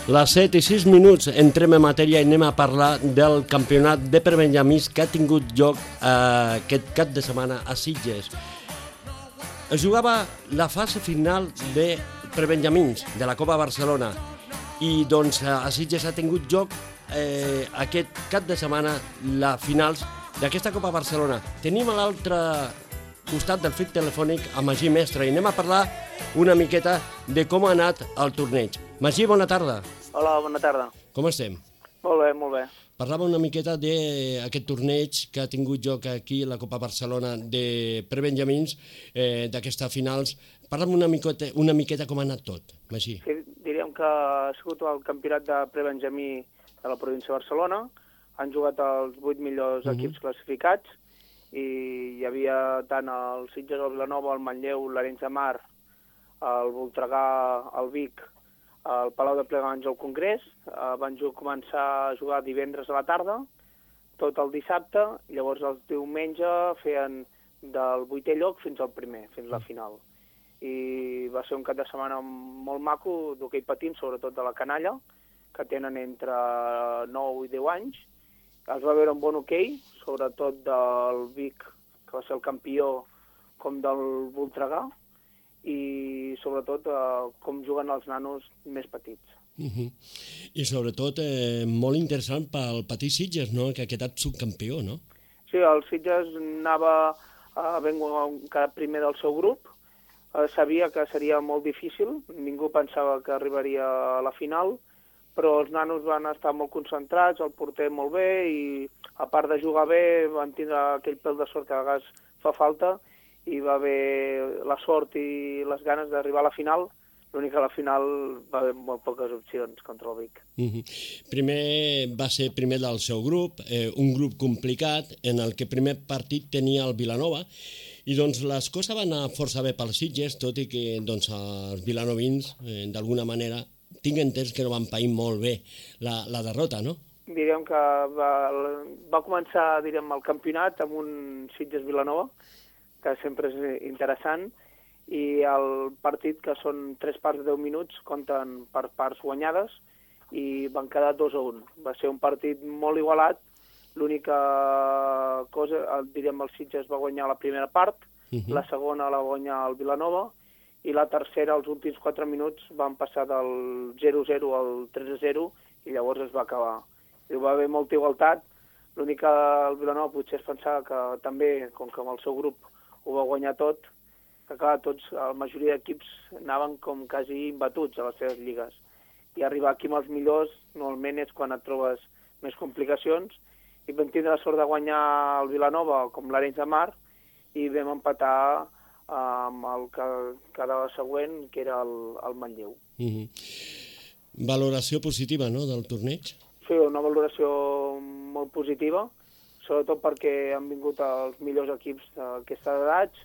Les 7 i 6 minuts entrem en matèria i anem a parlar del campionat de prebenjamins que ha tingut lloc aquest cap de setmana a Sitges. Es jugava la fase final de prebenjamins de la Copa Barcelona i doncs a Sitges ha tingut lloc aquest cap de setmana la finals d'aquesta Copa Barcelona. Tenim a l'altre costat del fil telefònic a Magí Mestre i anem a parlar una miqueta de com ha anat el torneig. Magí, bona tarda. Hola, bona tarda. Com estem? Molt bé, molt bé. Parlava una miqueta d'aquest torneig que ha tingut lloc aquí a la Copa Barcelona de prebenjamins, d'aquestes finals. Parla'm una miqueta com ha anat tot, Magí. Sí, diríem que ha sigut el campionat de prebenjamí de la província de Barcelona. Han jugat els 8 millors equips classificats i hi havia tant el Sitges, el Vilanova, el Manlleu, l'Arenys de Mar, el Voltregà, el Vic, el Palau de Plegamans al Congrés. Van començar a jugar divendres a la tarda, tot el dissabte, i llavors el diumenge feien del 8è lloc fins al primer, fins a la final. I va ser un cap de setmana molt maco d'hoquei patins, sobretot de la canalla, que tenen entre 9 i 10 anys. Es va veure un bon hoquei, sobretot del Vic, que va ser el campió, com del Voltregà, i sobretot com juguen els nanos més petits. I sobretot molt interessant pel petit Sitges, no?, que ha quedat subcampió, no? Sí, el Sitges anava ben quedat primer del seu grup. Sabia que seria molt difícil, ningú pensava que arribaria a la final, però els nanos van estar molt concentrats, el porter molt bé, i a part de jugar bé van tindre aquell pèl de sort que a vegades fa falta, i va haver la sort i les ganes d'arribar a la final. L'únic que a la final va haver molt poques opcions contra el Vic. Primer va ser primer del seu grup, un grup complicat, en el que primer partit tenia el Vilanova, i doncs les coses van anar força bé pels Sitges, tot i que doncs, els vilanovins, d'alguna manera, tinc entès que no van pair molt bé la derrota, no? Diríem que va començar el campionat amb un Sitges-Vilanova, que sempre és interessant, i el partit, que són 3 parts de 10 minuts, compten per parts guanyades, i van quedar 2-1. Va ser un partit molt igualat. L'única cosa, el Sitges va guanyar la primera part, la segona la va guanyar el Vilanova, i la tercera, els últims 4 minuts, van passar del 0-0 al 3-0, i llavors es va acabar. I va haver molta igualtat. L'únic que el Vilanova potser es pensava que també, com que amb el seu grup ho va guanyar tot, que clar, la majoria d'equips anaven com quasi imbatuts a les seves lligues. I arribar aquí amb els millors normalment és quan et trobes més complicacions, i vam tindre la sort de guanyar el Vilanova com l'Arenys de Mar, i vam empatar amb el que quedava següent, que era el Manlleu. Valoració positiva, no?, del torneig? Sí, una valoració molt positiva, sobretot perquè han vingut els millors equips d'aquestes edats.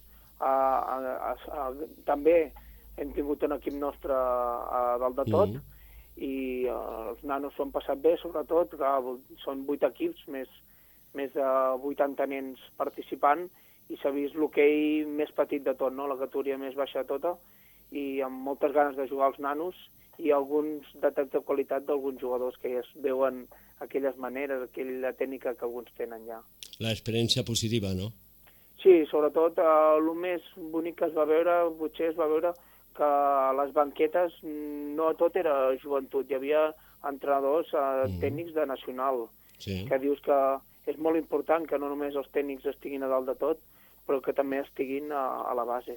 També hem tingut un equip nostre a dalt de tot, i els nanos s'ho han passat bé, sobretot. Són 8 equips, més de 80 nens participant, i s'ha vist l'hoquei més petit de tot, no?, la categoria més baixa de tota, i amb moltes ganes de jugar als nanos, i alguns detalls de qualitat d'alguns jugadors que ja es veuen aquelles maneres, aquella tècnica que alguns tenen ja. L'experiència positiva, no? Sí, sobretot el més bonic que es va veure, potser es va veure que a les banquetes no tot era joventut, hi havia entrenadors tècnics de nacional, que dius que és molt important que no només els tècnics estiguin a dalt de tot, però que també estiguin a la base.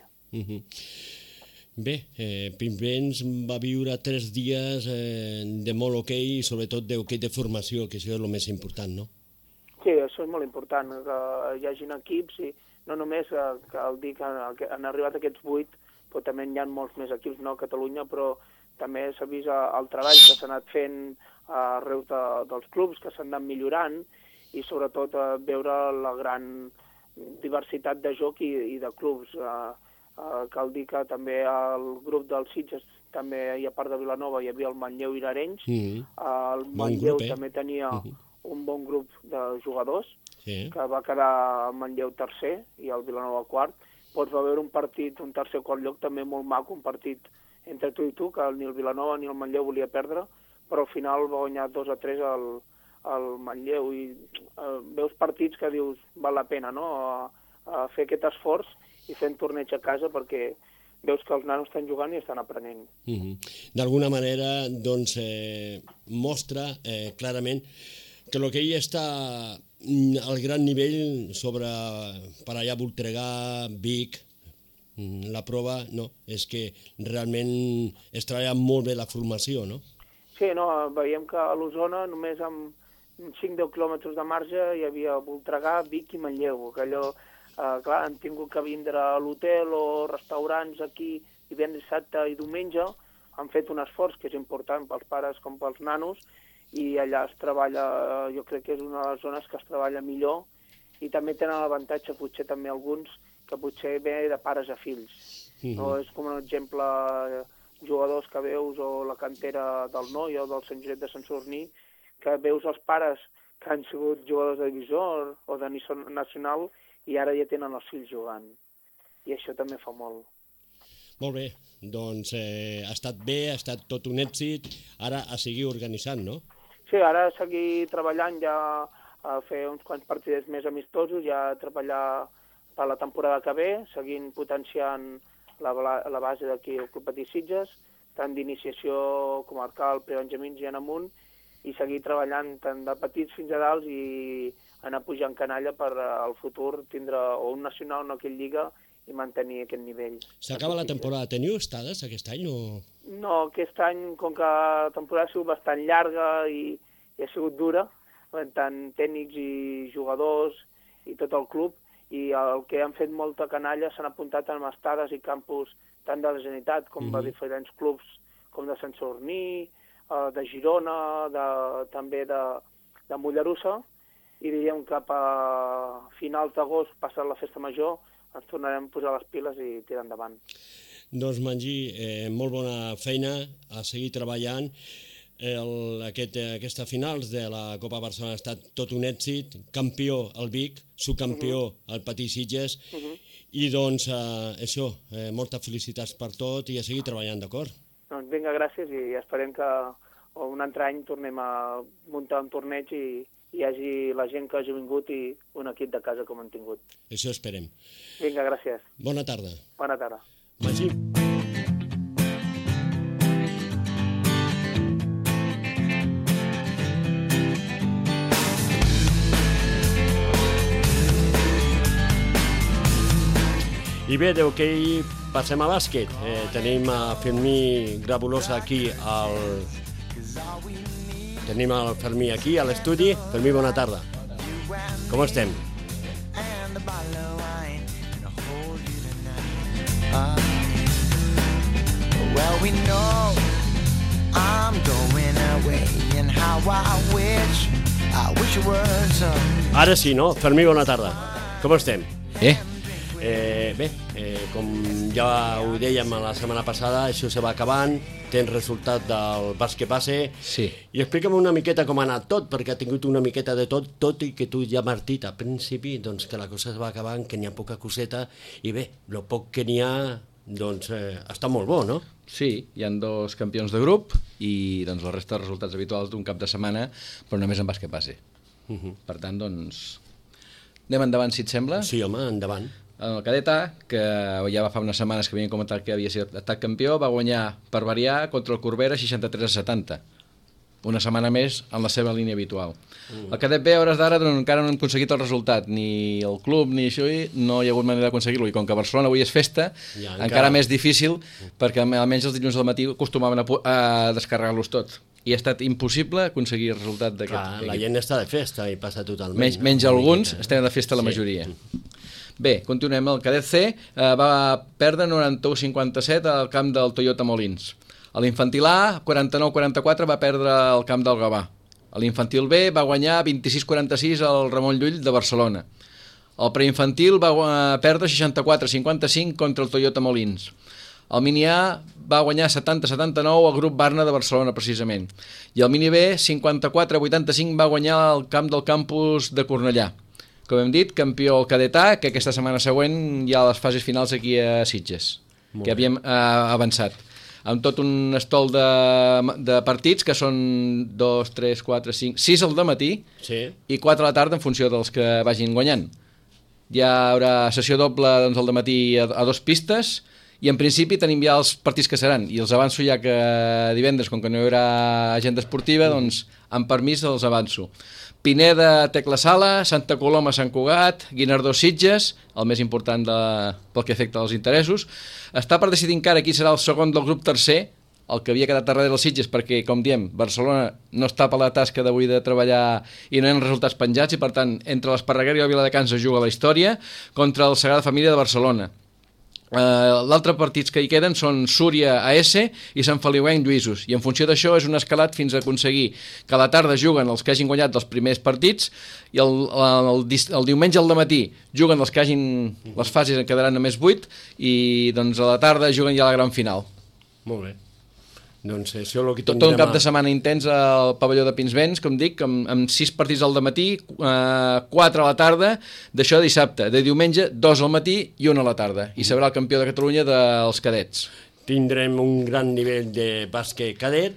Bé, Pimpens va viure 3 dies de molt hoquei i sobretot d'hoquei de formació, que això és el més important, no? Sí, això és molt important, que hi hagin equips, i no només cal dir que han arribat aquests 8, però també hi ha molts més equips, no, a Catalunya, però també s'ha vist el treball que s'ha anat fent arreu dels clubs, que s'han anat millorant, i sobretot veure la gran diversitat de joc i de clubs. Cal dir que també al grup dels Sitges, també hi a part de Vilanova, hi havia el Manlleu i l'Arenys. El Manlleu també tenia un bon grup de jugadors, que va quedar el Manlleu tercer i el Vilanova quart. Pots va veure un partit, un tercer o quart lloc també molt maco, un partit entre tu i tu, que ni el Vilanova ni el Manlleu volia perdre, però al final va guanyar 2-3 al Manlleu, i veus partits que dius val la pena, no?, a fer aquest esforç i fer un torneig a casa, perquè veus que els nanos estan jugant i estan aprenent. D'alguna manera, doncs, mostra clarament que el que ell està al gran nivell sobre per allà Voltregà, Vic, la prova no, és que realment es treballa molt bé la formació, no? Sí, no, veiem que a l'Osona només amb 5-10 quilòmetres de marge hi havia Voltregà, Vic i Manlleu, que allò, clar, han tingut que vindre a l'hotel o restaurants aquí divendres, dissabte i diumenge, han fet un esforç que és important pels pares com pels nanos, i allà es treballa, jo crec que és una de les zones que es treballa millor, i també tenen l'avantatge, potser també alguns, que potser ve de pares a fills. No? És com un exemple, jugadors que veus, o la cantera del Noi o del Sant Josep de Sant Sadurní, que veus els pares que han sigut jugadors de divisió o de nacional, i ara ja tenen els fills jugant. I això també fa molt. Molt bé, doncs ha estat bé, ha estat tot un èxit, ara a seguir organitzant, no? Sí, ara a seguir treballant, ja a fer uns quants partits més amistosos, ja a treballar per la temporada que ve, seguint potenciant la base d'aquí al Club Patí Sitges, tant d'iniciació comarcal, prebenjamins i en amunt, i seguir treballant tant de petits fins a dalt i anar pujant canalla per al futur tindre o un nacional o una aquella lliga i mantenir aquest nivell. S'acaba la temporada. Teniu estades aquest any o...? No, aquest any, com que la temporada ha sigut bastant llarga i ha sigut dura, tant tècnics i jugadors i tot el club, i el que han fet molta canalla s'han apuntat en estades i campus tant de la Generalitat com de diferents clubs com de Sant Sadurní, de Girona, també de Mollerussa, i diríem cap a finals d'agost, passat la festa major, ens tornarem a posar les piles i tirar endavant. Doncs, Magí, molt bona feina, a seguir treballant. Aquesta finals de la Copa Barcelona ha estat tot un èxit, campió el Vic, subcampió el Patí Sitges, i doncs això, moltes felicitats per tot i a seguir treballant, d'acord? Doncs vinga, gràcies, i esperem que un altre any tornem a muntar un torneig i hi hagi la gent que hagi vingut i un equip de casa com hem tingut. Això esperem. Vinga, gràcies. Bona tarda. Bona tarda. Magí. I bé, d'hoquei passem a bàsquet. Tenim a Fermí Grabulosa aquí Tenim el Fermí aquí a l'estudi. Fermí, bona tarda. Com estem? Well, we know I'm going away and how I wish it was. Ara sí, no? Fermí, bona tarda. Com estem? Bé, com ja ho dèiem la setmana passada, això se va acabant, tens resultat del bàsquet base, sí. I explica'm una miqueta com ha anat tot, perquè ha tingut una miqueta de tot, tot i que tu ja m'has dit al principi doncs, que la cosa es va acabant, que n'hi ha poca coseta, i bé, el poc que n'hi ha doncs, està molt bo, no? Sí, hi ha 2 campions de grup i doncs, la resta de resultats habituals d'un cap de setmana, però només en bàsquet base. Per tant, doncs, anem endavant, si et sembla? Sí, home, endavant. El cadet A, que ja va fa unes setmanes que havien comentat que havia estat campió, va guanyar per variar contra el Corbera 63-70. Una setmana més en la seva línia habitual. El cadet B, a hores d'ara, encara no han aconseguit el resultat. Ni el club ni això, no hi ha hagut manera d'aconseguir-lo. I com que a Barcelona avui és festa, ja, encara més difícil, perquè almenys els dilluns del matí acostumaven a descarregar-los tot. I ha estat impossible aconseguir el resultat d'aquest. La gent està de festa i passa totalment. Menys alguns, estem de festa la majoria. Bé, continuem. El cadet C va perdre 91-57 al camp del Toyota Molins. A l'infantil A, 49-44, va perdre al camp del Gavà. A l'infantil B va guanyar 26-46 al Ramon Llull de Barcelona. El preinfantil va perdre 64-55 contra el Toyota Molins. El mini A va guanyar 70-79 al grup Barna de Barcelona, precisament. I el mini B, 54-85, va guanyar al camp del campus de Cornellà. Com hem dit, campió el cadet A, que aquesta setmana següent hi ha les fases finals aquí a Sitges, que havíem avançat. amb tot un estol de partits, que són 2, 3, 4, 5, 6 al dematí i 4 a la tarda en funció dels que vagin guanyant. Hi haurà sessió doble al dematí a 2 pistes, i en principi tenim ja els partits que seran, i els avanço ja que divendres, com que no hi haurà agenda esportiva, doncs amb permís els avanço. Pineda, Tecla Sala, Santa Coloma, Sant Cugat, Guinardó, Sitges, el més important pel que afecta als interessos. Està per decidir encara qui serà el segon del grup tercer, el que havia quedat darrere dels Sitges, perquè, com diem, Barcelona no està per la tasca d'avui de treballar i no hi ha resultats penjats, i per tant, entre l'Esparreguera i el Viladecans es juga la història contra el Sagrada Família de Barcelona. L'altre partits que hi queden són Súria, AS i Sant Feliuenc, Lluïsos, i en funció d'això és un escalat fins a aconseguir que a la tarda juguen els que hagin guanyat els primers partits i el diumenge al dematí juguen els que hagin les fases en quedaran només 8 i doncs a la tarda juguen ja la gran final. Molt bé. Doncs això és el que tot un cap de setmana intens al pavelló de Pinsbens, com dic, amb 6 partits al dematí, 4 a la tarda, d'això dissabte, de diumenge 2 al matí i 1 a la tarda, i sabrà el campió de Catalunya dels cadets. Tindrem un gran nivell de bàsquet cadet,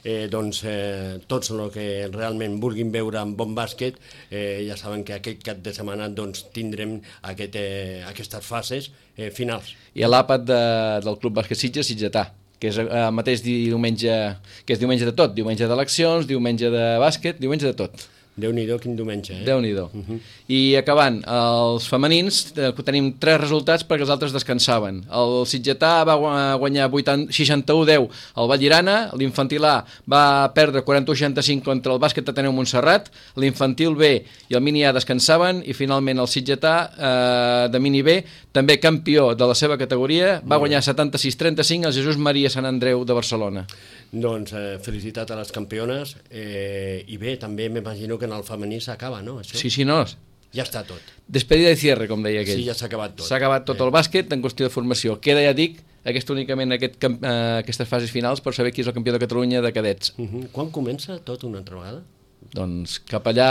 tots els que realment vulguin veure un bon bàsquet, ja saben que aquest cap de setmana tindrem aquestes fases finals. I a l'àpat del Club Bàsquet Sitges, Sitgetà, que és el mateix diumenge, que és diumenge de tot, diumenge d'eleccions, diumenge de bàsquet, diumenge de tot. Déu-n'hi-do, quin diumenge, eh? Déu-n'hi-do. I acabant, els femenins tenim 3 resultats perquè els altres descansaven. El Sitgetà va guanyar 61-10 al Vallirana, l'infantil A va perdre 41-65 contra el bàsquet Ateneu Montserrat, l'infantil B i el mini A descansaven i finalment el Sitgetà de mini B, també campió de la seva categoria, va guanyar 76-35 al Jesús Maria Sant Andreu de Barcelona. Doncs felicitat a les campiones i bé, també m'imagino que en el femení s'acaba, no? Això? Sí, no. Ja està tot. Despedida i cierre, com deia aquell. Sí, ja s'ha acabat tot. S'ha acabat tot el bàsquet en qüestió de formació. Queda, ja dic, únicament aquestes fases finals per saber qui és el campió de Catalunya de cadets. Quan comença tot una altra vegada? Doncs cap allà...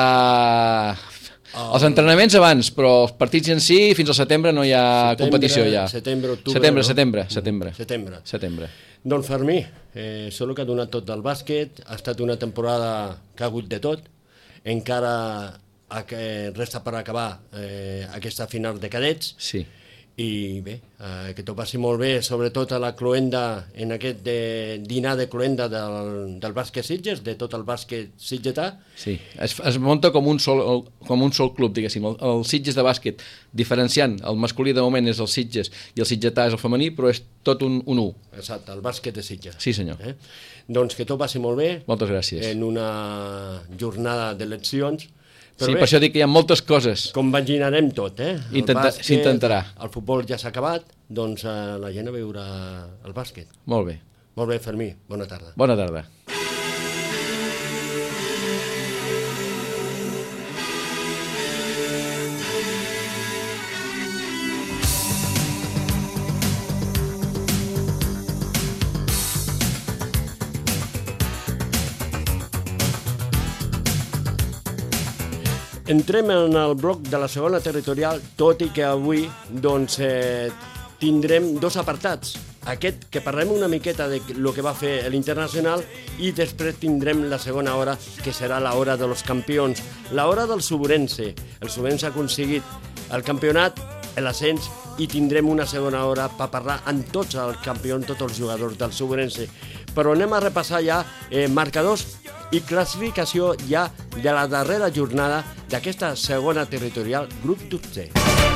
Els entrenaments abans, però els partits en si fins al setembre no hi ha competició ja. Setembre, octubre... Setembre. Doncs Fermí, això és el que ha donat tot del bàsquet, ha estat una temporada que ha hagut de tot, encara resta per acabar aquesta final de cadets, sí. I bé, que tot passi molt bé, sobretot a la cloenda, en aquest dinar de cloenda del bàsquet Sitges, de tot el bàsquet sitgetà. Sí, es munta com un sol club, diguéssim, el Sitges de bàsquet, diferenciant, el masculí de moment és el Sitges i el sitgetà és el femení, però és tot un u. Exacte, el bàsquet de Sitges. Sí, senyor. Doncs que tot passi molt bé. Moltes gràcies. En una jornada d'eleccions. Però sí, per això dic que hi ha moltes coses. Compaginarem tot, S'intentarà. El futbol ja s'ha acabat, doncs la gent a veure el bàsquet. Molt bé. Molt bé, Fermí. Bona tarda. Bona tarda. Entrem en el bloc de la segona territorial, tot i que avui tindrem 2 apartats. Aquest, que parlem una miqueta de lo que va fer l'Internacional, i després tindrem la segona hora, que serà l'hora dels campions, l'hora del Subrense. El Subrense ha aconseguit el campionat, l'ascens, i tindrem una segona hora per parlar amb tots els campions, tots els jugadors del Subrense. Però anem a repassar ja marcadors i classificació ja de la darrera jornada d'aquesta segona territorial, grup 12.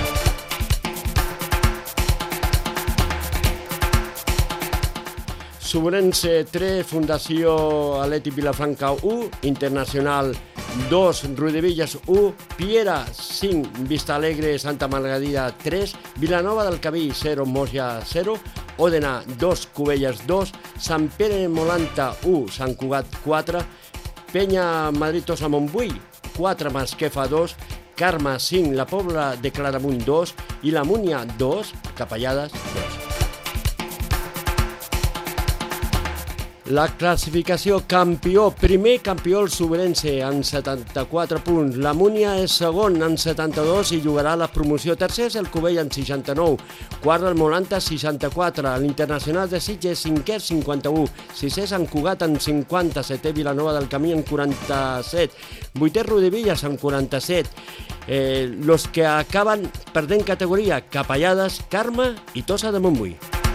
Subrense 3, Fundació Atlètic Vilafranca 1, Internacional 2, Riudebitlles 1, Piera 5, Vistalegre Santa Margarida 3, Vilanova del Camí 0, Mosia 0, Òdena 2, Cubelles 2, Sant Pere Molanta 1, Sant Cugat 4, Penya Madrid Tossa Montbui 4, Masquefa 2, Carme 5, La Pobla de Claramunt 2 i la Múnia 2, Capellades 2. La classificació campió, primer campió el Sobrense amb 74 punts, la Múnia és segon amb 72 i jugarà la promoció. Tercer és el Cubell amb 69, quart el Molanta 64, l'Internacional de Sitges cinquè 51, sisè Sant Cugat amb 50, setè Vilanova del Camí amb 47, vuitè Rodevillas amb 47, los que acaben perdent categoria, Capellades, Carme i Tossa de Montbui.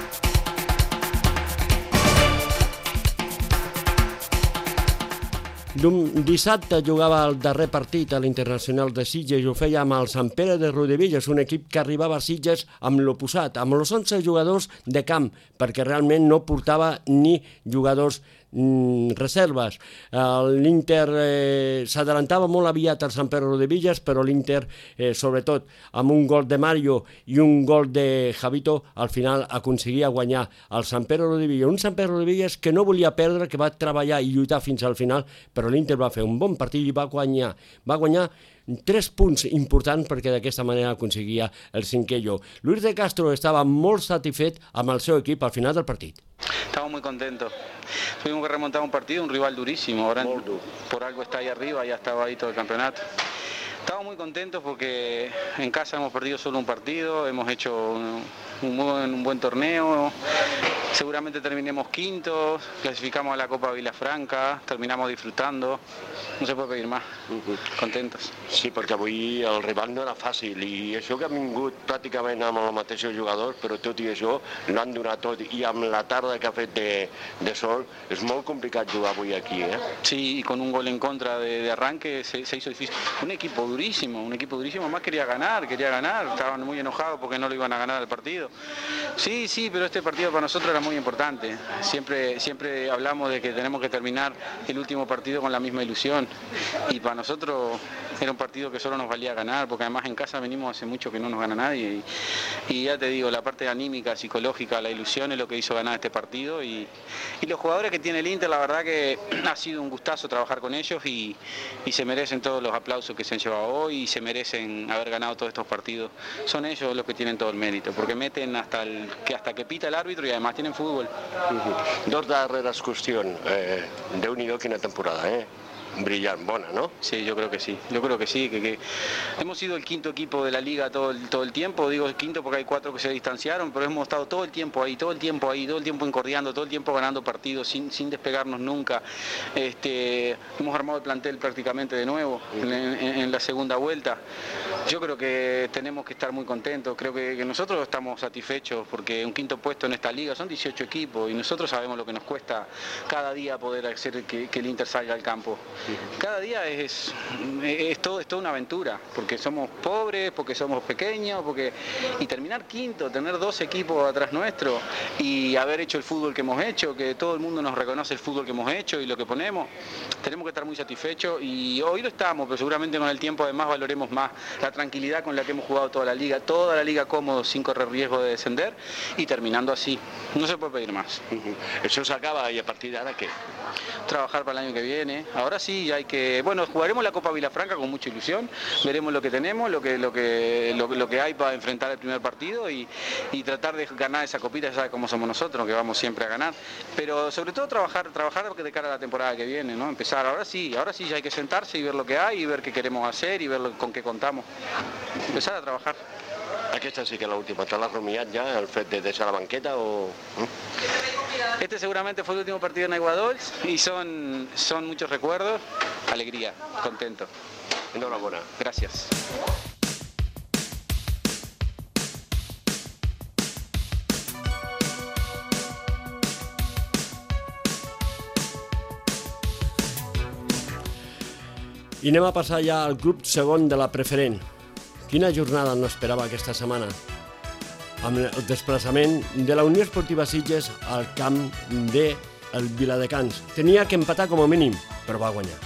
Dissabte jugava el darrer partit a l'Internacional de Sitges i ho feia amb el Sant Pere de Rodevillas, un equip que arribava a Sitges amb l'oposat, amb els 11 jugadors de camp, perquè realment no portava ni jugadors reserves. L'Inter s'adelantava molt aviat al Sant Pere Rodevillas, però l'Inter, sobretot amb un gol de Mario i un gol de Javito, al final aconseguia guanyar el Sant Pere Rodevillas. Un Sant Pere Rodevillas que no volia perdre, que va treballar i lluitar fins al final, però l'Inter va fer un bon partit i va guanyar 3 punts importants perquè d'aquesta manera aconseguia el 5è lloc. Luis de Castro estava molt satisfet amb el seu equip al final del partit. Estamos muy contentos. Tuvimos que remontar un partido, un rival durísimo. Ahora por algo está ahí arriba, ya estaba ahí todo el campeonato. Estamos muy contentos porque en casa hemos perdido solo un partido, hemos hecho un buen torneo. Seguramente terminemos quintos, clasificamos a la Copa Vilafranca, terminamos disfrutando. No se puede pedir más. Contentos. Sí, perquè avui el rival no era fàcil i això que han vingut pràcticament amb els mateixos jugadors, però tot i això no han donat tot i amb la tarda que ha fet de sol és molt complicat jugar avui aquí. Sí, y con un gol en contra de arranque se hizo difícil. Un equipo durísimo, más quería ganar, estaban muy enojados porque no lo iban a ganar el partido. Sí, pero este partido para nosotros era muy importante. Siempre hablamos de que tenemos que terminar el último partido con la misma ilusión y para nosotros era un partido que solo nos valía ganar, porque además en casa venimos hace mucho que no nos gana nadie y ya te digo, la parte anímica, psicológica, la ilusión es lo que hizo ganar este partido y los jugadores que tiene el Inter, la verdad que ha sido un gustazo trabajar con ellos y se merecen todos los aplausos que se han llevado hoy y se merecen haber ganado todos estos partidos. Son ellos los que tienen todo el mérito, porque meten hasta que pita el árbitro y además tienen fútbol. Dos darreres qüestions. Déu-n'hi-do quina temporada, brillant, bona, ¿no? Sí, yo creo que sí, que hemos sido el quinto equipo de la liga todo el tiempo, digo el quinto porque hay 4 que se distanciaron, pero hemos estado todo el tiempo encordeando, todo el tiempo ganando partidos sin despegarnos nunca. Hemos armado el plantel prácticamente de nuevo en la segunda vuelta. Yo creo que tenemos que estar muy contentos, creo que nosotros estamos satisfechos porque un quinto puesto en esta liga son 18 equipos y nosotros sabemos lo que nos cuesta cada día poder hacer que el Inter salga al campo. Cada día es toda una aventura, porque somos pobres, porque somos pequeños, y terminar quinto, tener 2 equipos atrás nuestro y haber hecho el fútbol que hemos hecho, que todo el mundo nos reconoce el fútbol que hemos hecho y lo que ponemos, tenemos que estar muy satisfechos y hoy lo estamos, pero seguramente con el tiempo además valoremos más la tranquilidad con la que hemos jugado toda la liga cómodo, sin correr riesgo de descender y terminando así. No se puede pedir más. Eso se acaba y a partir de ahora ¿qué? Trabajar para el año que viene. Ahora sí hay que, jugaremos la Copa Vilafranca con mucha ilusión, veremos lo que tenemos, lo que hay para enfrentar el primer partido y tratar de ganar esa copita, ya sabes cómo somos nosotros, que vamos siempre a ganar, pero sobre todo trabajar de cara a la temporada que viene, ¿no? Empezar, ahora sí ya hay que sentarse y ver lo que hay y ver qué queremos hacer y ver con qué contamos. Empezar a trabajar. Aquesta sí que l'última. ¿Te l'has rumiat ja, el fet de deixar la banqueta o...? Este seguramente fue el último partido en Aiguadols y son muchos recuerdos, alegría, contento. Enhorabuena. Gracias. I anem a passar ja al grup segon de la preferent. Quina jornada no esperava aquesta setmana? Amb el desplaçament de la Unió Esportiva Sitges al camp del Viladecans. Tenia que empatar com a mínim, però va guanyar.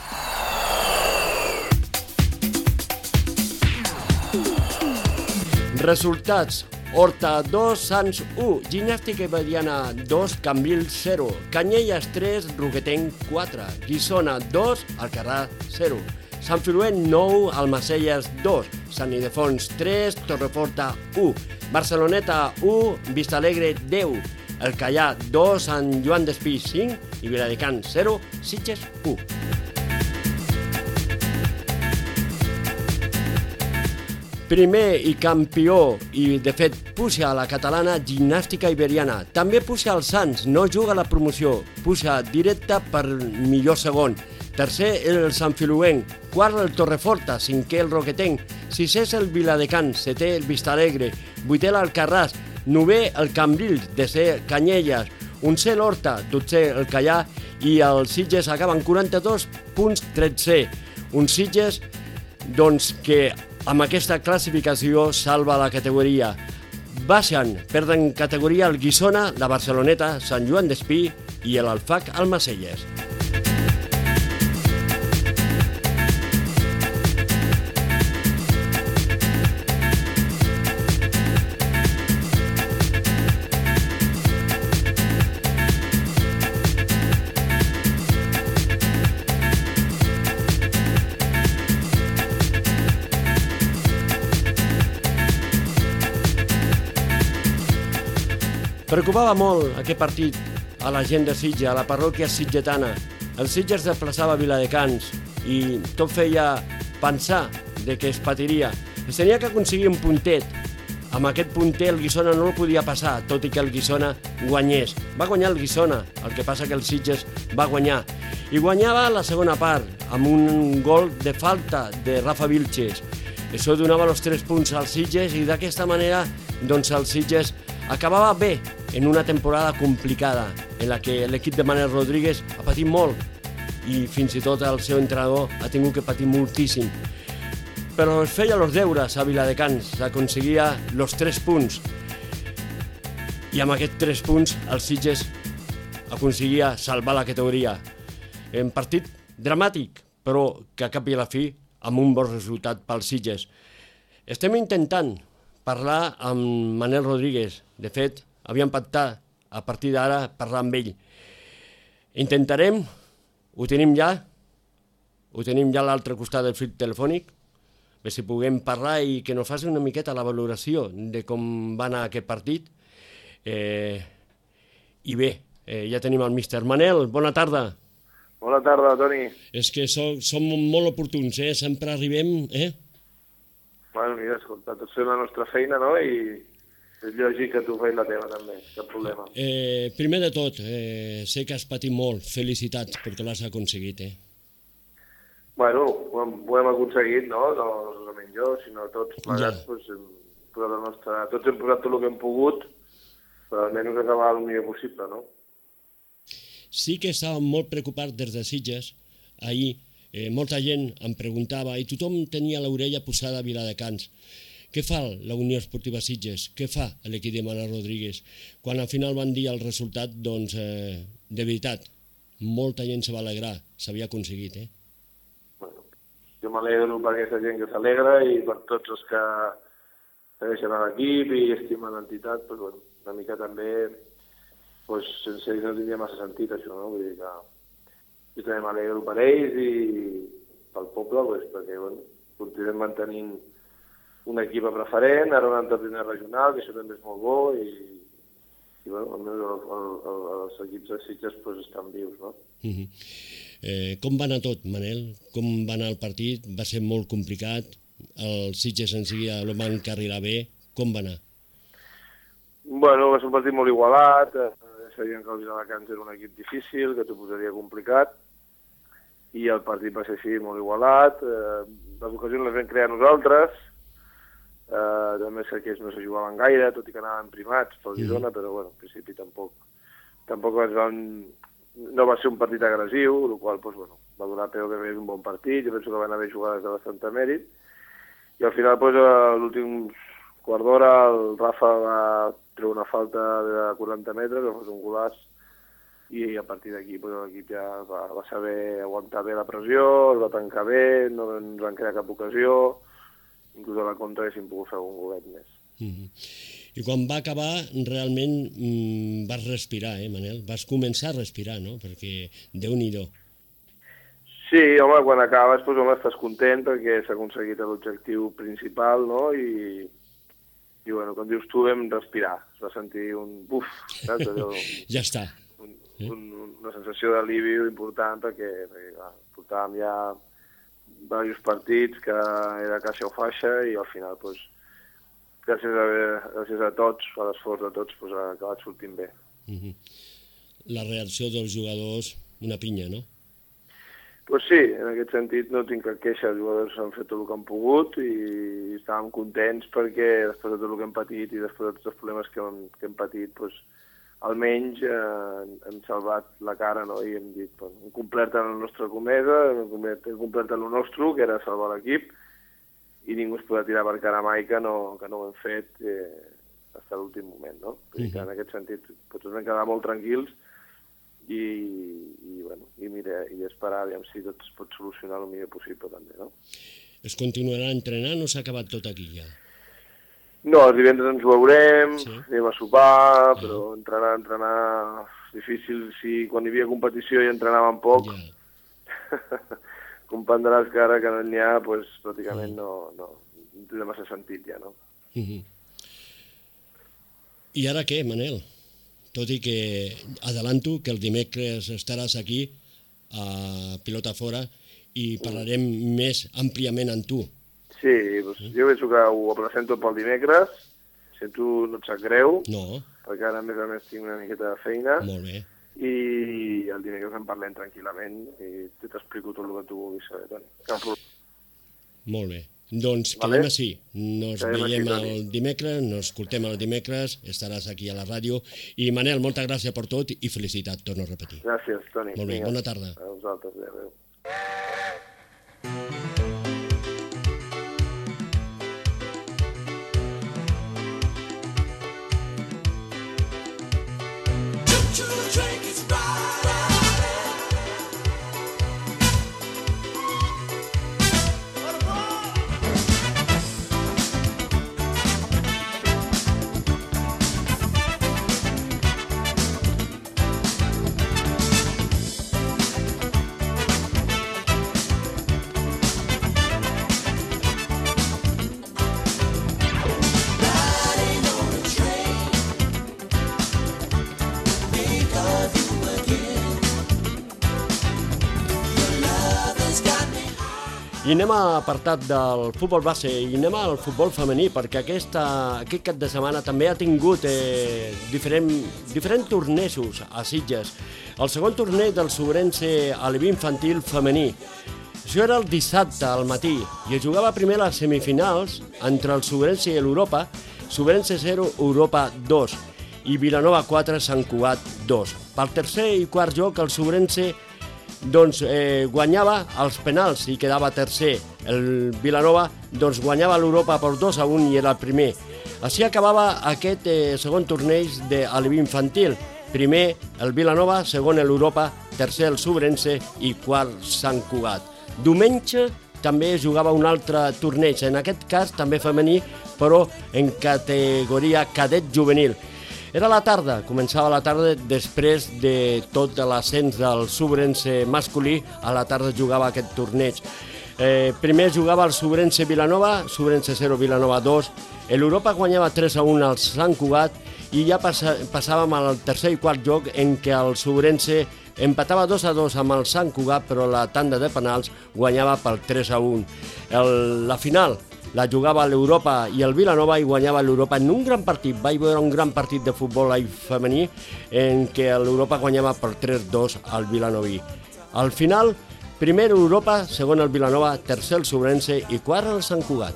Resultats: Horta 2, Sants 1, Gimnàstica Iberiana 2, Cambril 0, Canyelles 3, Roquetenc 4, Guissona 2, Alcarràs 0, Sant Filuent 9, Almacelles 2, Sant Ildefons 3, Torreforta 1, Barceloneta 1, Vistalegre 10, El Callà 2, Sant Joan d'Espí 5 i Viladecans 0, Sitges 1. Primer i campió, i de fet puja a la catalana Gimnàstica Iberiana. També puja al Sants, no juga a la promoció, puja directa per millor segon. Tercer el Sant Filuenc, quart el Torreforta, cinquè el Roquetenc, sisè el Viladecans, setè el Vistalegre, vuitè l'Alcarràs, novè el Cambrils, desè Canyelles, onzè l'Horta, dotzè el Callà i els Sitges acaben 42 punts 13. Un Sitges doncs, que amb aquesta classificació salva la categoria. Baixen, perden categoria el Guissona, la Barceloneta, Sant Joan d'Espí i l'Alfac Almacelles. Preocupava molt aquest partit a la gent de Sitges, a la parròquia sitgetana. El Sitges es desplaçava a Viladecans i tot feia pensar de que es patiria. Es tenia que aconseguir un puntet. Amb aquest punter el Guissona no el podia passar, tot i que el Guissona guanyés. Va guanyar el Guissona, el que passa que el Sitges va guanyar. I guanyava la segona part, amb un gol de falta de Rafa Vilches. Això donava els 3 punts als Sitges i d'aquesta manera doncs el Sitges acabava bé en una temporada complicada en la que l'equip de Manel Rodríguez ha patit molt i fins i tot el seu entrenador ha tingut que patir moltíssim. Però es feia els deures a Viladecans, s'aconseguia els 3 punts i amb aquests 3 punts el Sitges aconseguia salvar la categoria. En partit dramàtic, però que a cap i a la fi amb un bon resultat pel Sitges. Estem intentant parlar amb Manel Rodríguez. De fet, havíem pactat a partir d'ara parlar amb ell. Intentarem, ho tenim ja a l'altre costat del fil telefònic, bé si puguem parlar i que nos faci una miqueta la valoració de com va anar aquest partit. I bé, ja tenim el míster. Manel, bona tarda. Bona tarda, Toni. És que som molt oportuns, sempre arribem, Bueno, mira, escolta, tot fem la nostra feina, no? I és lògic que tu feis la teva també, cap problema. Primer de tot, sé que has patit molt, felicitats perquè l'has aconseguit, Bueno, ho hem aconseguit, no? No solament jo, sinó tots plegats, doncs, tots hem posat tot el que hem pogut, però almenys acabar el millor possible, no? Sí que estàvem molt preocupats des de Sitges. Ahir molta gent em preguntava i tothom tenia l'orella posada a Viladecans. Què fa la Unió Esportiva Sitges? Què fa l'equip de Manel Rodríguez? Quan al final van dir el resultat, doncs, de veritat, molta gent se va alegrar, s'havia aconseguit, Bueno, jo m'alegro per aquesta gent que s'alegra i per tots els que segueixen a l'equip i estimen l'entitat, doncs, bueno, una mica també, doncs, sense ells no tindria massa sentit això, no? Vull dir que jo també m'alegro per ells i pel poble, doncs, perquè, bueno, continuem mantenint un equip preferent, ara un altre primer regional, que això també és molt bo, i bueno, almenys els equips de Sitges doncs, estan vius, no? Com va anar tot, Manel? Com va anar el partit? Va ser molt complicat? El Sitges en seguida el van encarrilar bé? Com va anar? Bueno, va ser un partit molt igualat, sabien que el Viladecans era un equip difícil, que t'ho posaria complicat, i el partit va ser així, molt igualat, les ocasions les vam crear nosaltres, també sé que ells no se jugaven gaire, tot i que anaven primats pel Girona, però bueno, en principi tampoc no va ser un partit agressiu, el qual doncs, bueno, va donar peu que és un bon partit, jo penso que van haver jugades de bastant mèrit, i al final doncs, a l'últim quart d'hora el Rafa va treure una falta de 40 metres, va fer un golaç, i a partir d'aquí doncs, l'equip ja va saber aguantar bé la pressió, es va tancar bé, no ens van crear cap ocasió, inclús a la contra haguéssim pogut fer algun golet més. I quan va acabar, realment vas respirar, Manel? Vas començar a respirar, no? Perquè Déu-n'hi-do. Sí, home, quan acabes, doncs, home, estàs content perquè s'ha aconseguit l'objectiu principal, no? I i bueno, com dius tu, vam respirar. Es va sentir un buf, saps? Allò, Ja està. una sensació d'alivi important perquè clar, portàvem ja diversos partits que era caixa o faixa i al final, doncs, gràcies a tots, a l'esforç de tots, doncs, ha acabat sortint bé. La reacció dels jugadors, una pinya, no? Doncs sí, en aquest sentit no tinc cap queixa, els jugadors han fet tot el que han pogut i estàvem contents perquè després de tot el que hem patit i després de tots els problemes que hem patit, doncs, almenys hem salvat la cara, no? I hem dit, doncs, hem complert la nostra comesa, hem complert el nostre, que era salvar l'equip, i ningú es podrà tirar per cara mai que no ho hem fet fins a l'últim moment, no? Vull dir que en aquest sentit potser vam quedar molt tranquils i esperar aviam si tot es pot solucionar el millor possible també, no? Es continuarà entrenant o s'ha acabat tot aquí ja? No, els divendres ens veurem, anem a sopar, però entrenar difícil, si quan hi havia competició i entrenàvem poc, comprendràs que ara que no n'hi ha, doncs pràcticament no té massa sentit ja, no? I ara què, Manel? Tot i que adelanto que el dimecres estaràs aquí a Pilota Fora i parlarem més àmpliament amb tu. Sí, doncs jo penso que ho presento pel dimecres, si tu no et sap greu, perquè ara a més tinc una miqueta de feina. Molt bé. I el dimecres en parlem tranquil·lament i t'explico tot el que tu vulguis saber, Toni. Molt bé. Doncs quedem així. Nos veiem el dimecres, nos escoltem el dimecres, estaràs aquí a la ràdio. I Manel, moltes gràcies per tot i felicitat, torno a repetir. Gràcies, Toni. Molt bé, bona tarda. A vosaltres, adéu. I anem a apartat del futbol base i anem al futbol femení, perquè aquest cap de setmana també ha tingut diferents tornejos a Sitges. El segon torneig del Sobrense Aleví infantil femení. Això era el dissabte al matí i es jugava primer les semifinals entre el Sobrense i l'Europa, Sobrense 0, Europa 2 i Vilanova 4, Sant Cugat 2. Pel tercer i quart joc el Sobrense guanyava els penals i quedava tercer. El Vilanova guanyava l'Europa per 2-1 i era el primer. Així acabava aquest segon torneig d'Aleví infantil. Primer el Vilanova, segon l'Europa, tercer el Sobrense i quart Sant Cugat. Diumenge també jugava un altre torneig, en aquest cas també femení, però en categoria cadet juvenil. Era la tarda, començava la tarda després de tot l'ascens del Sobrense masculí, a la tarda jugava aquest torneig. Primer jugava el Sobrense Vilanova, Sobrense 0, Vilanova 2, l'Europa guanyava 3-1 al Sant Cugat i ja passàvem al tercer i quart joc en què el Sobrense empatava 2-2 amb el Sant Cugat, però la tanda de penals guanyava pel 3-1. La final la jugava l'Europa i el Vilanova i guanyava l'Europa en un gran partit. Vaig veure un gran partit de futbol femení en què l'Europa guanyava per 3-2 al Vilanoví. Al final, primer l'Europa, segon el Vilanova, tercer el Sobrense i quart el Sant Cugat.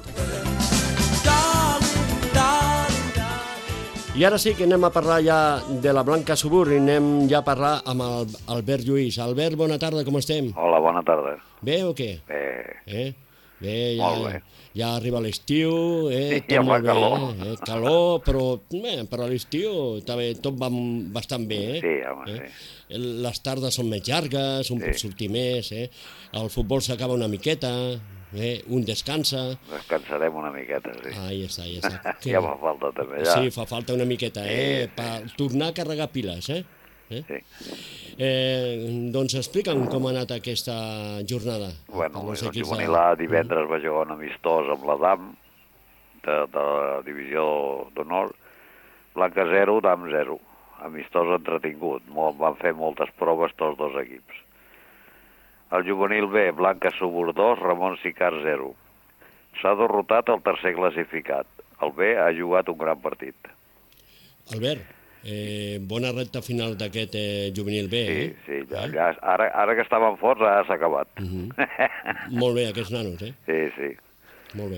I ara sí que anem a parlar ja de la Blanca Subur i anem ja a parlar amb Albert Lluís. Albert, bona tarda, com estem? Hola, bona tarda. Bé o què? Bé. Bé, molt bé. Ja arriba l'estiu, sí, ja fa calor. Calor, però a l'estiu tot va bastant bé. Sí, home, sí. Les tardes són més llargues, un pot sortir més, el futbol s'acaba una miqueta, un descansa. Descansarem una miqueta, sí. Ahí està. Ja fa falta també, ja. Sí, fa falta una miqueta, per tornar a carregar piles, Sí. Doncs explica'm com ha anat aquesta jornada. Bueno, el juvenil A divendres va jugar un amistós amb l'Adam, de la divisió d'honor, Blanca 0, Dam 0. Amistós entretingut. Van fer moltes proves tots dos equips. El juvenil B, Blanca Subur 2, Ramon Sicar 0. S'ha derrotat el tercer classificat. El B ha jugat un gran partit. Albert, bona recta final d'aquest juvenil B. Sí, ja, ara que estaven forts, ara s'ha acabat. Molt bé, aquests nanos, Sí. Molt bé.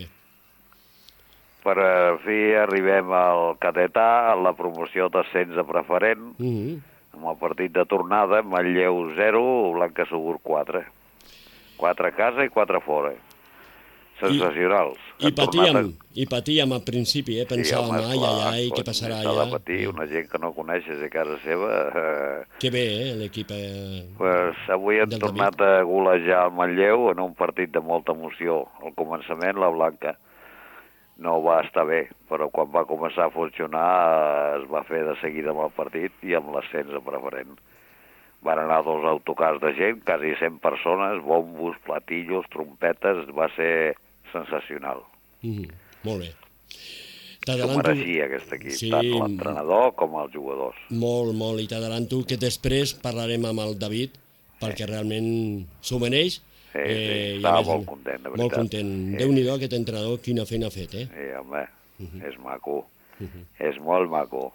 Per fi arribem al cadet A, a la promoció d'ascens a preferent, amb el partit de tornada, Manlleu 0, Blanca Subur 4. 4 a casa i 4 a fora. Sensacionals. I patíem al principi, pensàvem, ai, què passarà allà? S'ha de patir, una gent que no coneixes a casa seva. Que bé, l'equip avui hem tornat a golejar el Manlleu en un partit de molta emoció. Al començament, la Blanca no va estar bé, però quan va començar a funcionar es va fer de seguida amb el partit i amb l'ascens a preferent. Van anar 2 autocars de gent, quasi 100 persones, bombos, platillos, trompetes, va ser sensacional. Molt bé. S'ho mereixia aquest equip, tant l'entrenador com els jugadors. Molt, i t'adelanto que després parlarem amb el David, perquè realment s'ho mereix. Estava molt content, de veritat. Molt content. Déu-n'hi-do aquest entrenador, quina feina ha fet, Sí, home, és maco. És molt maco.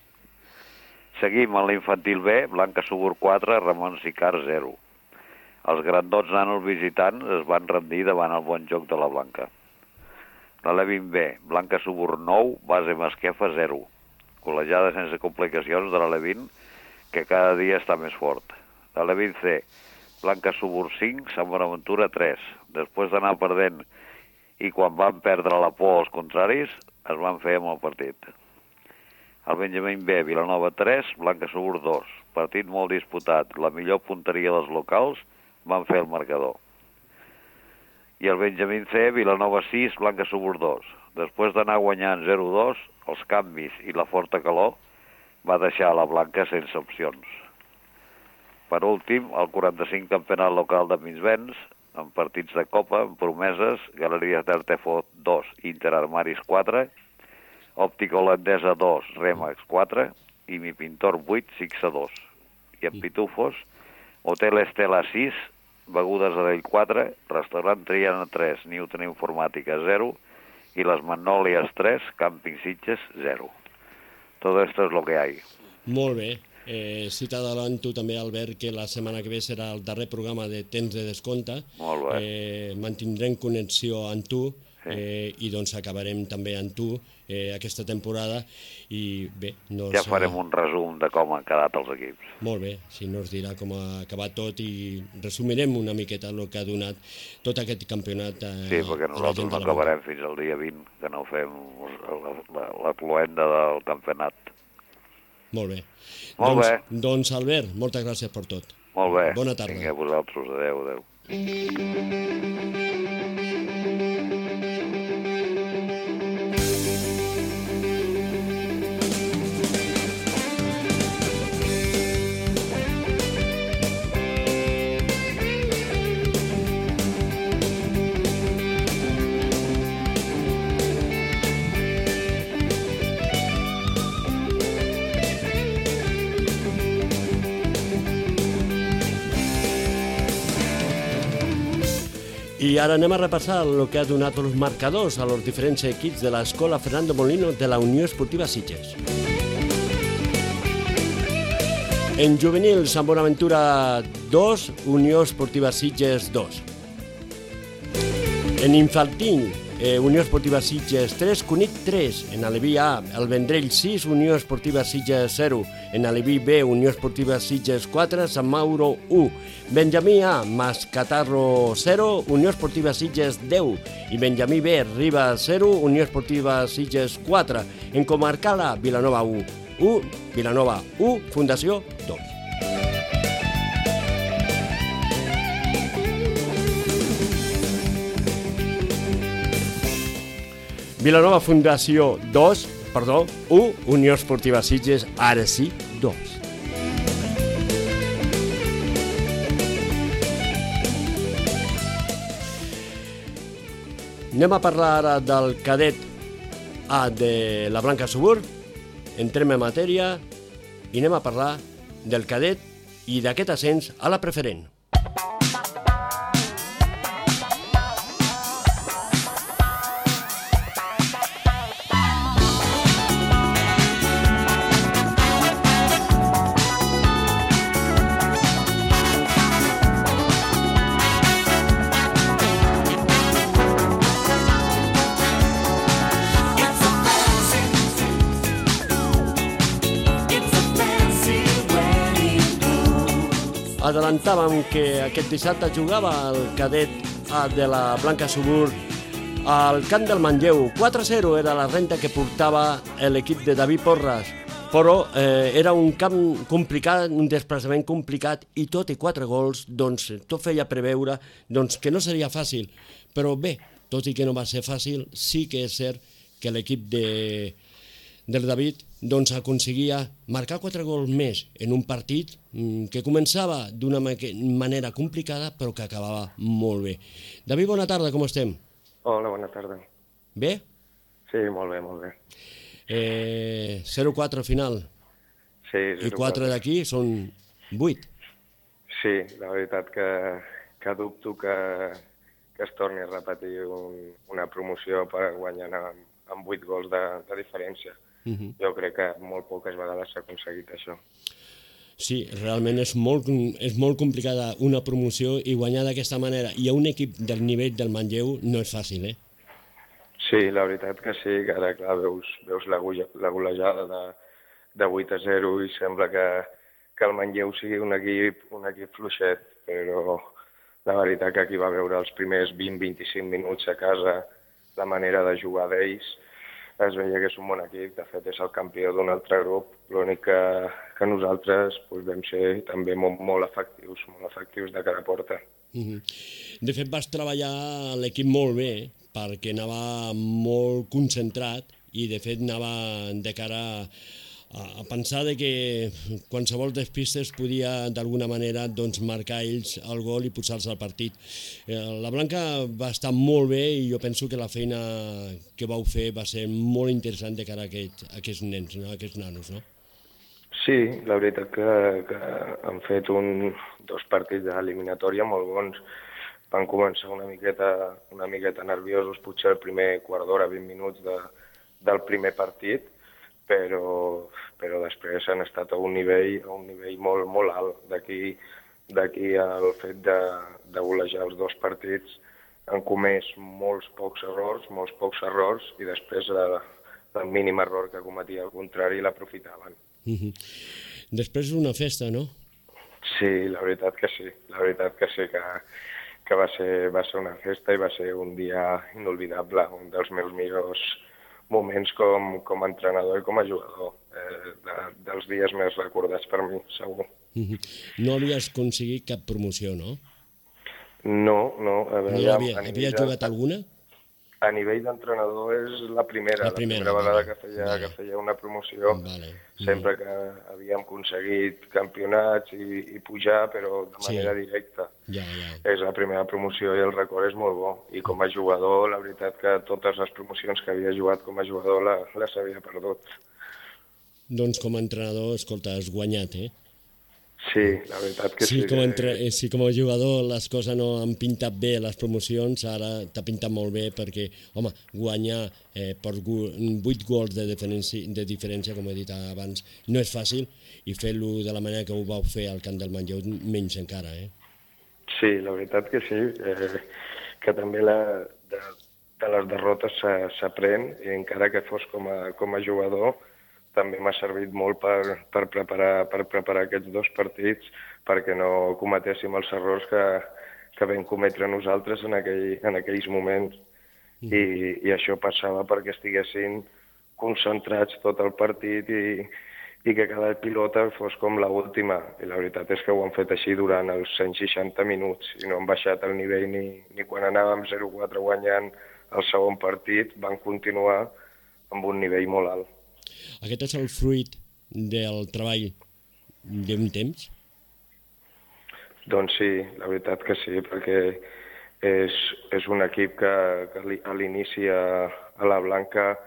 Seguim a l'infantil B, Blanca Subur 4, Ramon Sicar 0. Els grandots nanos visitants es van rendir davant el bon joc de la Blanca. L'Alevin B, Blanca Subur 9, Base Masquefa 0. Col·legiada sense complicacions de l'Alevin, que cada dia està més fort. L'Alevin C, Blanca Subur 5, Sant Bonaventura 3. Després d'anar perdent i quan van perdre la por als contraris, es van fer amb el partit. El Benjamín B, Vilanova 3, Blanca Subur 2. Partit molt disputat. La millor punteria dels locals van fer el marcador. I el Benjamín C, Vilanova 6, Blanca Subur 2. Després d'anar guanyant 0-2, els canvis i la forta calor va deixar la Blanca sense opcions. Per últim, el 45 campionat local de Minsbens, amb partits de Copa, amb promeses, Galeria Tertefo 2, Interarmaris 4, Òptica Holandesa 2, Remax 4 i Mi Pintor 8, Sixa 2. I en Pitufos, Hotel Estela 6, Begudes Adell 4, Restaurant Triana 3, Newton Informàtica 0 y Las Magnolias 3, Camping Sitges 0. Todo esto es lo que hay. Molt bé. Si t'adelanto també, Albert, que la setmana que ve serà el darrer programa de Temps de Descompte. Molt bé. Mantindrem connexió amb tu i doncs acabarem també amb tu aquesta temporada i bé... Ja farem un resum de com han quedat els equips. Molt bé, si no es dirà com ha acabat tot i resumirem una miqueta el que ha donat tot aquest campionat. Sí, perquè nosaltres no acabarem fins al dia 20, que no fem la cloenda del campionat. Molt bé. Molt bé. Doncs, Albert, moltes gràcies per tot. Molt bé. Bona tarda. Vinga, a vosaltres. Adéu, adéu. I ara anem a repassar el que ha donat els marcadors a els diferents equips de l'Escola Fernando Molino de la Unió Esportiva Sitges. En juvenil, Sant Bonaventura 2, Unió Esportiva Sitges 2. En infantil, Unió Esportiva Sitges 3, Cunic 3. En aleví A, el Vendrell 6, Unió Esportiva Sitges 0. En aleví B, Unió Esportiva Sitges 4, Sant Mauro 1. Benjamí A, Mascatarro 0, Unió Esportiva Sitges 10. I Benjamí B, Riba 0, Unió Esportiva Sitges 4. En comarcal A, Vilanova 1, Vilanova 1, Fundació 2. Vilanova Fundació 1, Unió Esportiva Sitges, ara sí, 2. Anem a parlar ara del cadet A de la Blanca Subur, entrem en matèria i anem a parlar del cadet i d'aquest ascens a la preferent. Adelantàvem que aquest dissabte jugava el cadet de la Blanca Subur al camp del Manlleu. 4-0 era la renta que portava l'equip de David Porras, però era un camp complicat, un desplaçament complicat, i tot i 4 gols, doncs tot feia preveure que no seria fàcil. Però bé, tot i que no va ser fàcil, sí que és cert que l'equip del David aconseguia marcar 4 gols més en un partit que començava d'una manera complicada però que acabava molt bé. David, bona tarda, com estem? Hola, bona tarda. Bé? Sí, molt bé, molt bé. 0-4 final. Sí, 0-4. I 4 d'aquí són 8. Sí, la veritat que dubto que es torni a repetir una promoció per guanyar amb 8 gols de diferència. Jo crec que molt poques vegades s'ha aconseguit això. Sí, realment és molt complicada una promoció i guanyar d'aquesta manera. I a un equip del nivell del Manlleu no és fàcil, eh? Sí, la veritat que sí, que ara clar, veus la golejada de 8-0 i sembla que el Manlleu sigui un equip fluixet, però la veritat que aquí va veure els primers 20-25 minuts a casa, la manera de jugar d'ells, es veia que és un bon equip. De fet, és el campió d'un altre grup. L'únic que nosaltres vam ser també molt efectius de cara a porta. De fet, vas treballar l'equip molt bé, perquè anava molt concentrat i, de fet, anava de cara a pensar que qualsevol despistes podia d'alguna manera marcar ells el gol i posar-se al partit. La Blanca va estar molt bé i jo penso que la feina que vau fer va ser molt interessant de cara a aquests nens, no? A aquests nanos, no? Sí, la veritat que han fet 2 partits d'eliminatòria molt bons. Van començar una miqueta nerviosos, potser el primer quart d'hora, 20 minuts del primer partit, però després han estat a un nivell molt, molt alt. D'aquí al fet de golejar els 2 partits han comès molts pocs errors i després el mínim error que cometia el contrari l'aprofitaven. Després una festa, no? Sí, la veritat que sí, que va ser una festa i va ser un dia inolvidable, un dels meus millors moments com a entrenador i com a jugador, dels dies més recordats per mi, segur. No havies aconseguit cap promoció, no? No. Havies jugat alguna? A nivell d'entrenador és la primera vegada que feia una promoció. Sempre que havíem aconseguit campionats i pujar, però de manera directa. És la primera promoció i el record és molt bo. I com a jugador, la veritat que totes les promocions que havia jugat com a jugador les havia perdut. Doncs com a entrenador, escolta, has guanyat, eh? Sí, la veritat que sí. Si com a jugador les coses no han pintat bé les promocions, ara t'ha pintat molt bé perquè, home, guanyar per 8 gols de diferència, com he dit abans, no és fàcil, i fer-lo de la manera que ho vau fer al camp del Manlleu, menys encara, eh? Sí, la veritat que sí, que també de les derrotes s'aprèn, i encara que fos com a jugador, també m'ha servit molt per preparar aquests 2 partits perquè no cometéssim els errors que vam cometre nosaltres en aquells moments. I això passava perquè estiguessin concentrats tot el partit i que cada pilota fos com l'última. I la veritat és que ho han fet així durant els 160 minuts i no han baixat el nivell ni quan anàvem 0-4 guanyant el segon partit, van continuar amb un nivell molt alt. Aquest és el fruit del treball d'un temps? Doncs sí, la veritat que sí, perquè és un equip que a l'inici a la Blanca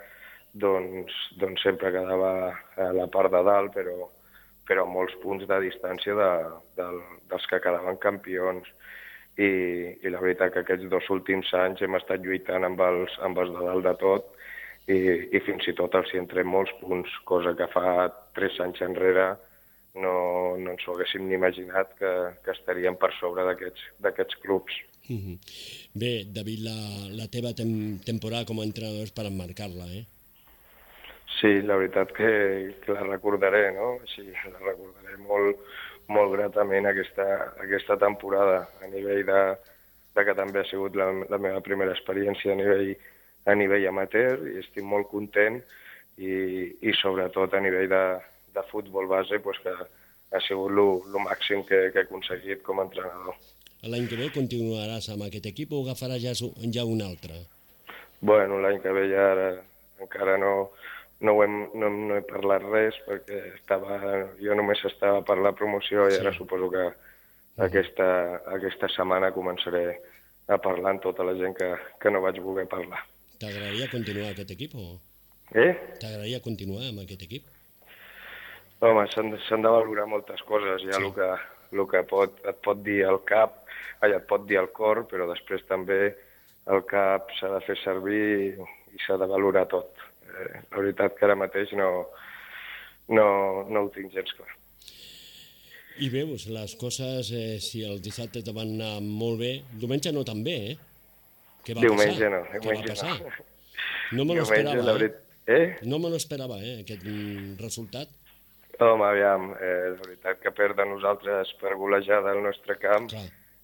doncs sempre quedava a la part de dalt, però a molts punts de distància dels que quedaven campions. I la veritat que aquests 2 últims anys hem estat lluitant amb els de dalt de tot i fins i tot els hi hem tret molts punts, cosa que fa 3 anys enrere no ens ho haguéssim ni imaginat que estaríem per sobre d'aquests clubs. Bé, David, la teva temporada com a entrenador és per emmarcar-la, eh? Sí, la veritat que la recordaré, no? Sí, la recordaré molt gratament aquesta temporada, a nivell de que també ha sigut la meva primera experiència a nivell amateur, i estic molt content, i sobretot a nivell de futbol base, que ha sigut el màxim que he aconseguit com a entrenador. L'any que ve continuaràs amb aquest equip o agafaràs ja un altre? Bueno, l'any que ve ja encara no he parlat res, perquè jo només estava per la promoció i ara suposo que aquesta setmana començaré a parlar amb tota la gent que no vaig voler parlar. T'agradaria continuar aquest equip o...? T'agradaria continuar amb aquest equip? Home, s'han de valorar moltes coses. Hi ha el que et pot dir el cap, et pot dir el cor, però després també el cap s'ha de fer servir i s'ha de valorar tot. La veritat que ara mateix no ho tinc gens clar. I veus, les coses, si el dissabte te van anar molt bé, diumenge no tan bé, eh? Què va passar? Diumenge va passar? No me l'esperava, No me l'esperava, aquest resultat. Home, aviam, la veritat que perdre nosaltres per golejada al nostre camp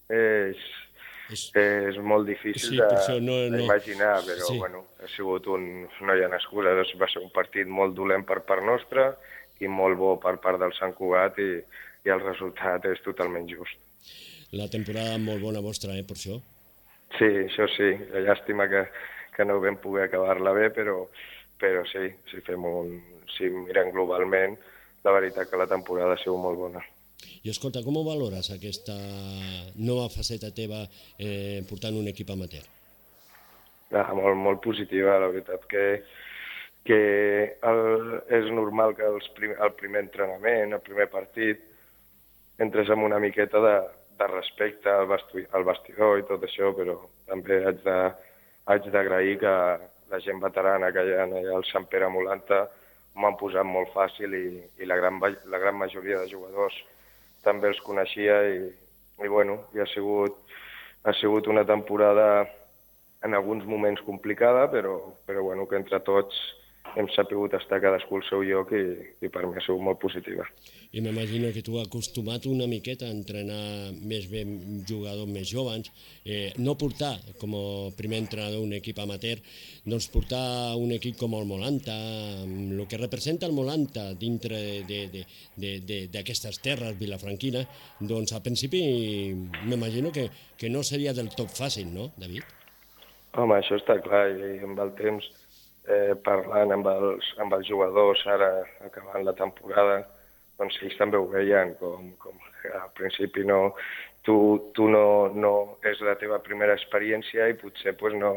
és molt difícil d'imaginar, però bueno, ha sigut no hi ha excuses, va ser un partit molt dolent per part nostra i molt bo per part del Sant Cugat i el resultat és totalment just. La temporada molt bona vostra, per això? Sí, això sí, la llàstima que no vam poder acabar-la bé, però sí, si mirem globalment, la veritat que la temporada ha sigut molt bona. I escolta, com valores aquesta nova faceta teva portant un equip amateur? Molt positiva, la veritat que és normal que el primer entrenament, el primer partit, entres amb una miqueta de respecte al vestidor i tot això, però també haig d'agrair que la gent veterana que hi ha allà al Sant Pere Molanta m'han posat molt fàcil i la gran majoria de jugadors també els coneixia i bueno, ha sigut una temporada en alguns moments complicada, però bueno, que entre tots hem sapigut estar cadascú al seu lloc i per mi ha sigut molt positiva. I m'imagino que tu has acostumat una miqueta a entrenar més bé jugadors més joves, no portar com a primer entrenador un equip amateur, doncs portar un equip com el Molanta, el que representa el Molanta dintre d'aquestes terres vilafranquines, doncs al principi m'imagino que no seria del tot fàcil, no, David? Home, això està clar, i amb el temps parlant amb els jugadors ara acabant la temporada, doncs ells també ho veien, com al principi tu no és la teva primera experiència i potser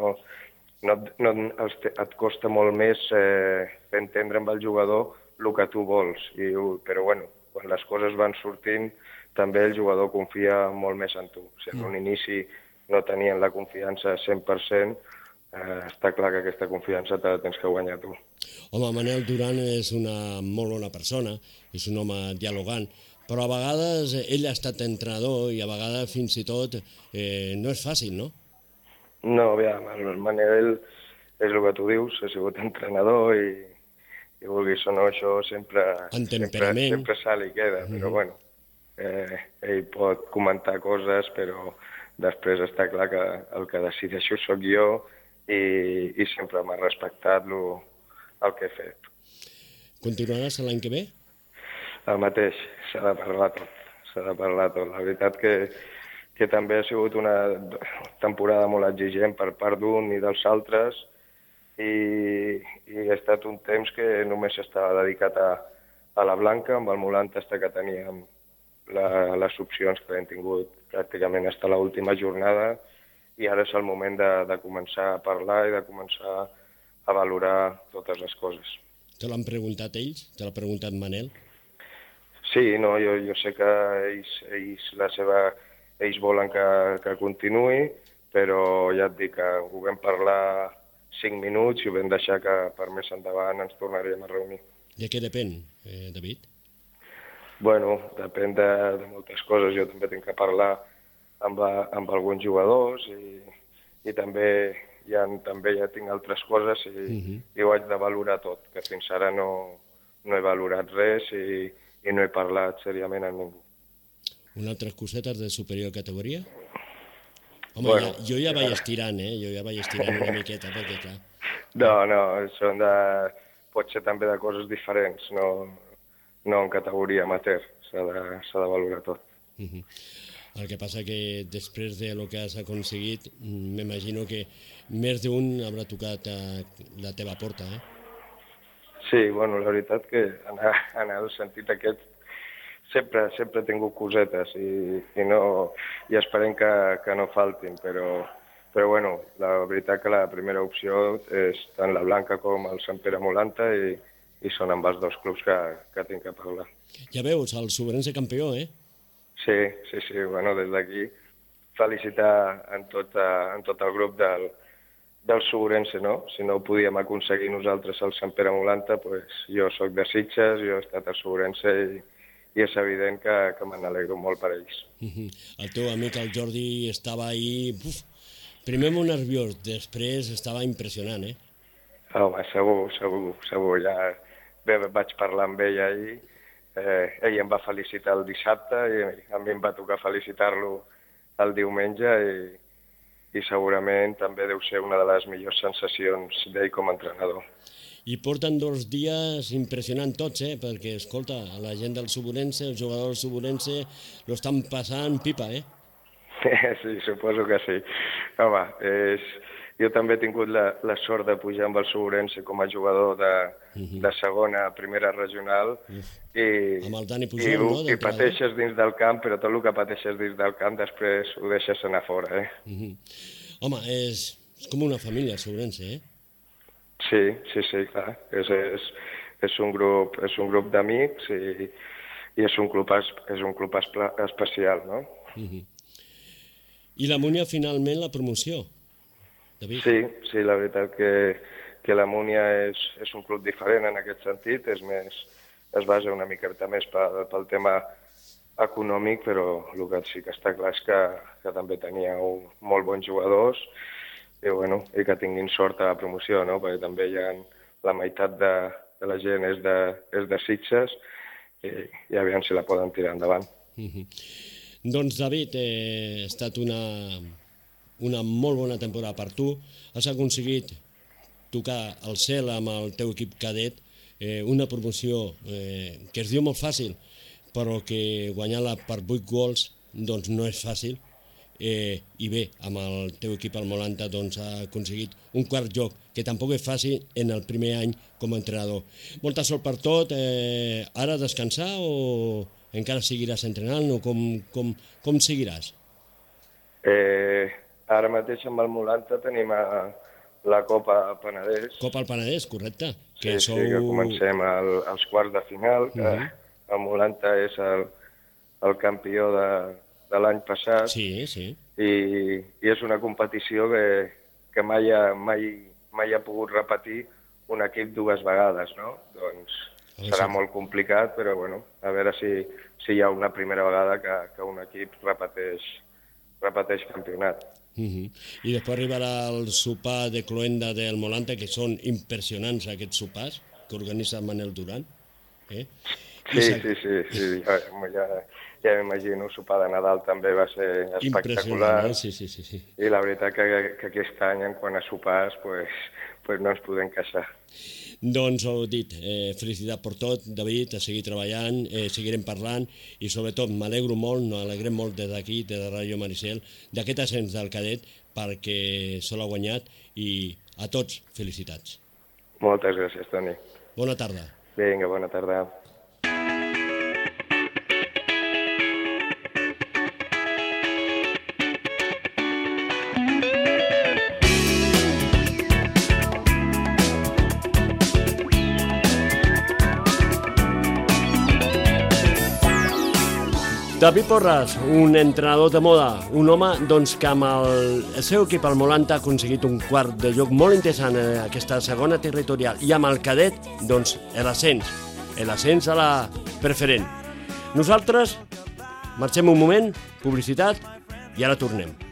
et costa molt més entendre amb el jugador el que tu vols, però bueno, quan les coses van sortint també el jugador confia molt més en tu. Si en un inici no tenien la confiança 100%, està clar que aquesta confiança te la tens que guanyar tu. Home, Manel Duran és una molt bona persona, és un home dialogant, però a vegades ell ha estat entrenador i a vegades fins i tot no és fàcil, no? No, aviam, el Manel és el que tu dius, ha sigut entrenador i vulguis o no, això sempre se li queda, però bueno, ell pot comentar coses, però després està clar que el que decideixo sóc jo i sempre m'ha respectat el que he fet. Continuaràs l'any que ve? El mateix, s'ha de parlar tot. La veritat que també ha sigut una temporada molt exigent per part d'un i dels altres i ha estat un temps que només estava dedicat a la Blanca, amb el Molanta que teníem les opcions que hem tingut pràcticament fins a l'última jornada i ara és el moment de començar a parlar i de començar a valorar totes les coses. Te l'han preguntat ells? Te l'ha preguntat Manel? Sí, no, jo sé que ells volen que continuï, però ja et dic que ho vam parlar 5 minuts i ho vam deixar que per més endavant ens tornaríem a reunir. De què depèn, David? Bueno, depèn de moltes coses. Jo també tinc que parlar amb alguns jugadors i també ja tinc altres coses i ho haig de valorar tot, que fins ara no he valorat res i no he parlat seriament amb ningú. Una altra coseta de superior categoria? Home, Bueno, jo ja vaig estirant, Jo ja vaig estirant una miqueta, perquè clar... No, són pot ser també de coses diferents, no en categoria amateur, s'ha de valorar tot. El que passa que després de lo que has aconseguit, m'imagino que més d'un haurà tocat a la teva porta, Sí, bueno, la veritat que en el sentit aquest sempre he tingut cosetes i esperem que no faltin, però bueno, la veritat que la primera opció és tant la Blanca com el Sant Pere Molanta i són amb els dos clubs que tinc que parlar. Ja veus, el Sobrense campió, Sí, bueno, des d'aquí felicitar en tot el grup del Sobrense, no? Si no ho podíem aconseguir nosaltres al Sant Pere Molanta, pues jo sóc de Sitges, jo he estat al Sobrense i és evident que me n'alegro molt per ells. El teu amic, el Jordi, estava ahí... Primer molt nerviós, després estava impressionant, Home, segur. Ja vaig parlar amb ell ahir. Ell em va felicitar el dissabte i a mi em va tocar felicitar-lo el diumenge i segurament també deu ser una de les millors sensacions d'ell com a entrenador. I porten 2 dies impressionant tots, perquè, escolta, la gent del Sobrense, els jugadors del Sobrense, lo estan passant pipa, Sí, suposo que sí. Home, jo també he tingut la sort de pujar amb el Sobrense com a jugador de segona a primera regional amb el Dani Pujol, no? I pateixes dins del camp, però tot el que pateixes dins del camp després ho deixes anar fora, Home, és com una família, el Sobrense, Sí, clar. És un grup d'amics i és un club especial, no? I la Múnia finalment la promoció, David? Sí, la veritat que la Múnia és un club diferent en aquest sentit, es basa una miqueta més pel tema econòmic, però el que sí que està clar és que també tenia molt bons jugadors i que tinguin sort a la promoció, no? Perquè també la meitat de la gent és de Sitges i aviam si la poden tirar endavant. Doncs, David, ha estat una molt bona temporada per tu. Has aconseguit tocar el cel amb el teu equip cadet, una promoció que es diu molt fàcil, però que guanyar-la per 8 gols doncs no és fàcil. I bé, amb el teu equip al Molanta doncs ha aconseguit un quart lloc, que tampoc és fàcil en el primer any com a entrenador. Molta sort per tot. Ara descansar o encara seguiràs entrenant o com seguiràs? Ara mateix amb el Molanta tenim la Copa Penedès. Copa al Penedès, correcte. Sí, que comencem als quarts de final, que el Molanta és el campió de l'any passat. Sí. I és una competició que mai ha pogut repetir un equip 2 vegades, no? Doncs serà molt complicat, però bueno, a veure si hi ha una primera vegada que un equip repeteix campionat. I després arribarà el sopar de cloenda del Molanta, que són impressionants aquests sopars que organitza Manel Duran. Sí. Ja m'imagino, el sopar de Nadal també va ser espectacular. Sí. I la veritat que aquest any, en quant a sopars, pues no ens podem queixar. Doncs ho dit, felicitat per tot, David, a seguir treballant, seguirem parlant i sobretot m'alegro molt, no alegrem molt des d'aquí, des de Ràdio Maricel, d'aquest ascens del cadet perquè se l'ha guanyat i a tots felicitats. Moltes gràcies, Toni. Bona tarda. Vinga, bona tarda. David Porras, un entrenador de moda, un home doncs, que amb el seu equip al Molanta ha aconseguit un quart de lloc molt interessant en aquesta segona territorial i amb el cadet, doncs, l'ascens a la preferent. Nosaltres marxem un moment, publicitat, i ara tornem.